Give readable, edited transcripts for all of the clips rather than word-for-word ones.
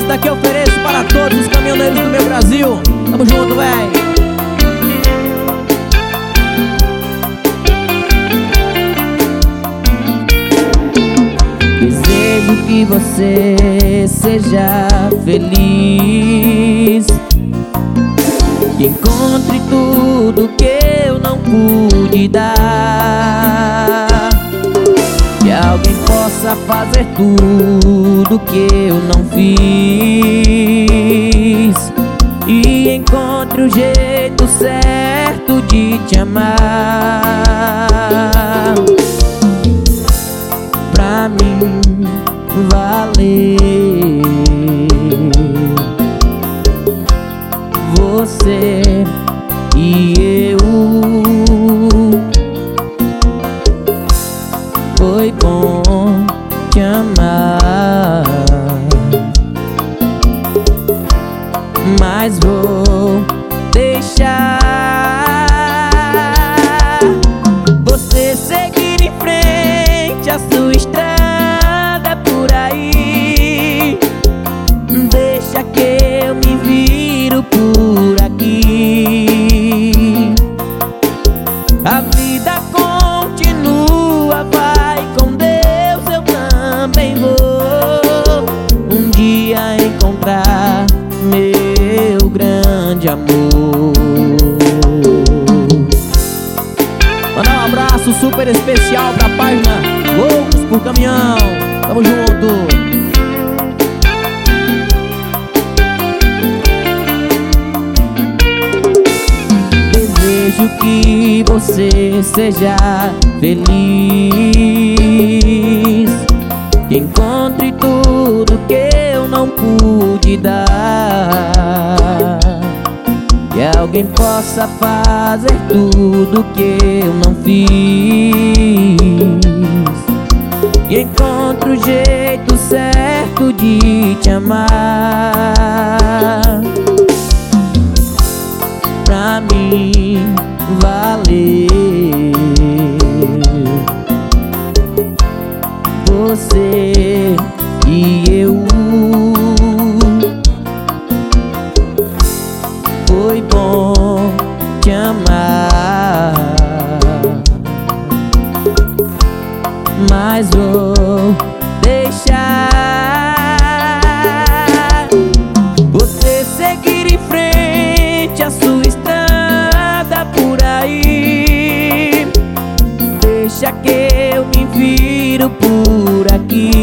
Essa daqui eu ofereço para todos os caminhoneiros do meu Brasil. Tamo junto, véi. Desejo que você seja feliz, que encontre tudo que eu não pude dar, que alguém possa fazer tudo que eu não fiz, e encontre o jeito certo de te amar. Pra mim valer, você e eu. Foi bom te amar, mas vou deixar você seguir em frente a sua estrada por aí. Deixa que eu me viro por aqui. A vida continua, vai com Deus, eu também vou um dia encontrar meu grande amor. Mandar um abraço super especial pra página Loucos por Caminhão. Tamo junto. Desejo que você seja feliz, que encontre tudo que eu não pude dar, que alguém possa fazer tudo que eu não fiz, e encontre o jeito certo de te amar. Pra mim valer, você e eu. Foi bom te amar, mas vou deixar você seguir em frente a sua estrada por aí. Deixa que eu me viro por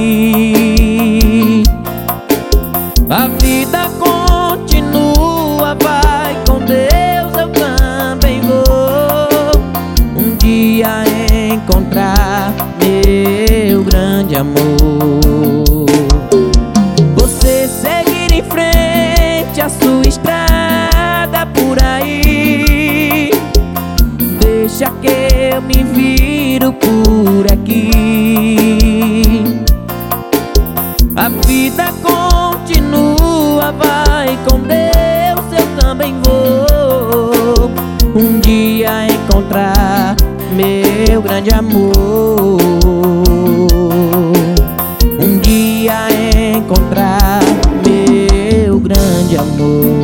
aqui. A vida continua, vai com Deus, eu também vou um dia encontrar meu grande amor. Você seguir em frente a sua estrada por aí. Deixa que eu me viro por aqui. A vida continua, vai com Deus, eu também vou um dia encontrar meu grande amor. Um dia encontrar meu grande amor.